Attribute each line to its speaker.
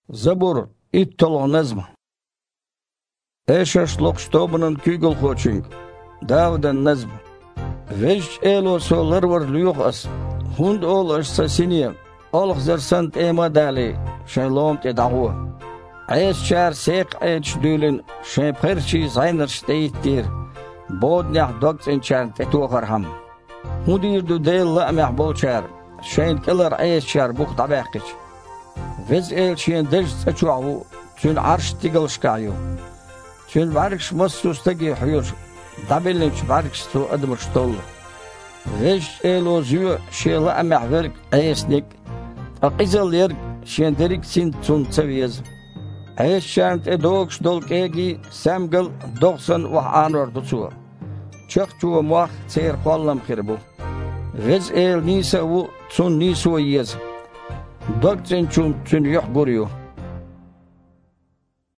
Speaker 1: زبور إتلو نظم إيشش لقشتوبنن كيغل خوشنگ داود النظم ويج إلو سولر ور ليوخ أس هند أول أشساسينيا أولخ زرسنت إيما دالي شين لوم تدعوه عيش شار سيق عيش دولن شين پرشي زينر شتيت دير بود نح دوكت انشان تتوخر هم هندير دو ديل لأمح بولشار شين كلر عيش شار بوخ طباقش ويز إل شين درج تشوعو تون عرش تيغل شكايو تون باركش مصوص تجي حيوش دابلنش باركش تو أدمر شتول ويج إلو زيو شين لأمح ورق عيسنك أقيزل يرق شين دريك سين تون تسويز عيش شانت ادوكش دولك ايجي سامقل دوغسن وحانور دوتسوا چخچو موخ تير قولم خربو غز ايل نيسا و تون نيسو يز دوغتين چون تون يحقوريو